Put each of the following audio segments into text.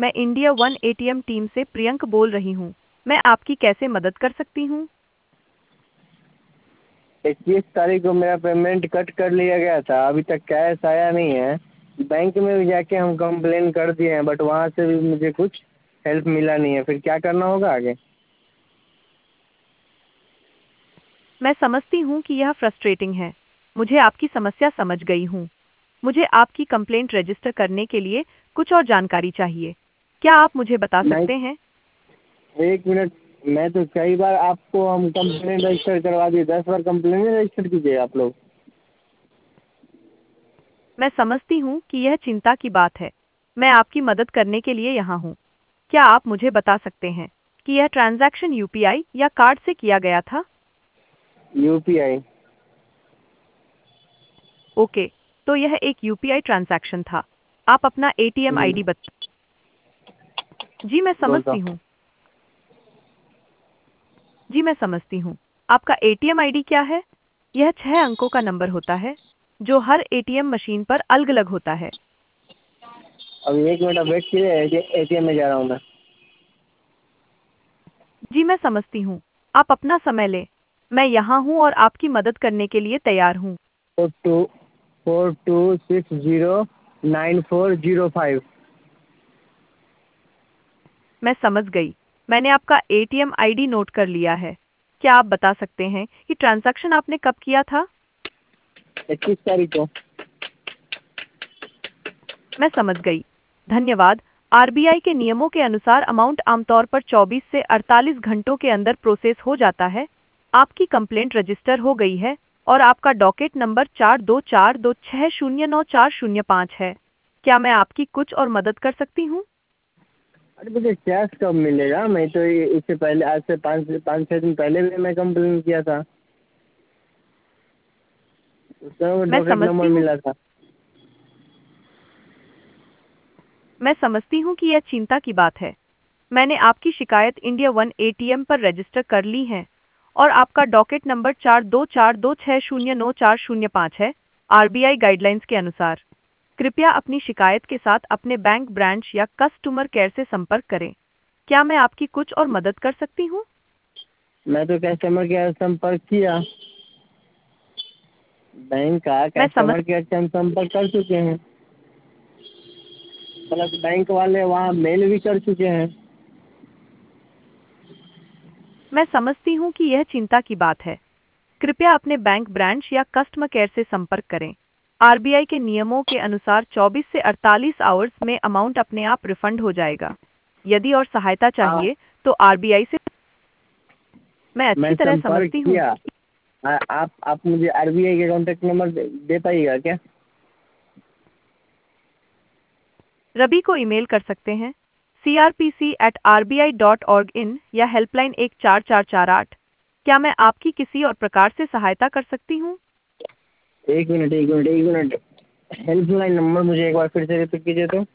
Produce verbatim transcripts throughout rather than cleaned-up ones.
मैं India one ATM team से प्रियंक बोल रही हूँ। मैं आपकी कैसे मदद कर सकती हूँ? इक्कीस तारीख को मेरा पेमेंट कट कर लिया गया था, अभी तक कैश आया नहीं है। बैंक में भी जाके हम कंप्लेन कर दिए हैं, बट वहाँ से भी मुझे कुछ हेल्प मिला नहीं है। फिर क्या करना होगा आगे? मैं समझती हूँ कि यह फ्रस्ट्रेटिंग है। मुझे आपकी समस्या समझ गई हूँ। मुझे आपकी कंप्लेंट रजिस्टर करने के लिए कुछ और जानकारी चाहिए। क्या आप मुझे बता नहीं, सकते हैं? एक मिनट। मैं तो कई बार आपको हम कंप्लेन रजिस्टर करवा दिए, दस बार कंप्लेन रजिस्टर कीजिए आप लोग। मैं समझती हूँ कि यह चिंता की बात है। मैं आपकी मदद करने के लिए यहाँ हूँ। क्या आप मुझे बता सकते हैं कि यह ट्रांजैक्शन यूपीआई या कार्ड से किया गया था? U P I. ओके, तो यह एक यूपीआई ट्रांजैक्शन था। आप अपना एटीएम आईडी बता। जी मैं बोलता समझती हूँ। हूँ। जी मैं समझती हूँ। आपका एटीएम आईडी क्या है? यह छह अंकों का नंबर होता है जो हर एटीएम मशीन पर अलग-अलग होता है। अभी एक मिनट, अब वेट कीजिए, ए टी एम में जा रहा हूँ मैं। जी मैं समझती हूँ। आप अपना समय लें। मैं यहाँ हूँ और आपकी मदद करने के लिए तैयार हूँ। Four two four two six zero nine four zero five. मैं समझ गई। मैंने आपका एटीएम आईडी नोट कर लिया है। क्या आप बता सकते हैं कि ट्रांजैक्शन आपने कब किया था? इक्कीस तारीख को। मैं समझ गई। धन्यवाद। आरबीआई के नियमों के अनुसार अमाउंट आमतौर पर चौबीस से अड़तालीस घंटों के अंदर प्रोसेस हो जाता है। आपकी कंप्लेंट रजिस्टर हो गई है और आपका डॉकेट नंबर चार दो चार दो छह शून्य नौ चार शून्य पाँच है। क्या मैं आपकी कुछ और मदद कर सकती हूँ? अरे मुझे कैश कब मिलेगा? मैं तो ये इससे पहले, आज से पाँच पाँच छः दिन पहले भी मैं कंप्लेन किया था, उसका मैं डॉकेट समझती नंबर हूँ मिला था। मैं समझती हूँ कि यह चिंता की बात है। मैंने आपकी शिकायत इंडिया वन एटीएम पर रजिस्टर कर ली है और आपका डॉकेट नंबर चार दो चार दो छह शून्य नौ चार शून्य पाँच है। आरबीआई गाइडलाइंस के अनुसार कृपया अपनी शिकायत के साथ अपने बैंक ब्रांच या कस्टमर केयर से संपर्क करें। क्या मैं आपकी कुछ और मदद कर सकती हूँ? मैं तो कस्टमर केयर से संपर्क किया, बैंक का मैं समझ कस्टमर केयर से हम संपर्क कर चुके हैं, प्लस बैंक वाले वहाँ मेल भी कर चुके हैं। मैं समझती हूँ कि यह चिंता की बात है। कृपया अपने बैंक ब्रांच या कस्टमर केयर से संपर्क करें। आरबीआई के नियमों के अनुसार चौबीस से अड़तालीस आवर्स में अमाउंट अपने आप रिफंड हो जाएगा। यदि और सहायता हाँ, चाहिए तो आरबीआई से। मैं अच्छी मैं तरह संपर्क समझती हूँ। किया। आ, आप आप मुझे आर बी आई के कॉन्टैक्ट नंबर दे, दे पाइएगा क्या? रवि को ईमेल कर सकते हैं C R P C at R B I dot org in या हेल्पलाइन एक चार चार चार आठ। क्या मैं आपकी किसी और प्रकार से सहायता कर सकती हूँ? एक मिनट एक मिनट एक मिनट, हेल्पलाइन नंबर मुझे एक बार फिर से रिपीट कीजिए तो।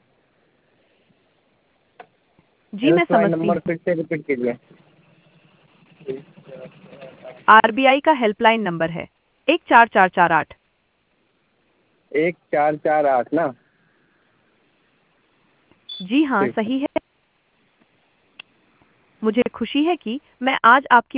जी मैं हेल्पलाइन समझती नंबर हूँ। फिर से रिपीट कीजिए। आरबीआई का हेल्पलाइन नंबर है एक चार चार चार आठ। एक चार चार आठ ना? जी हाँ ठीक है। सही है। मुझे खुशी है कि मैं आज आपकी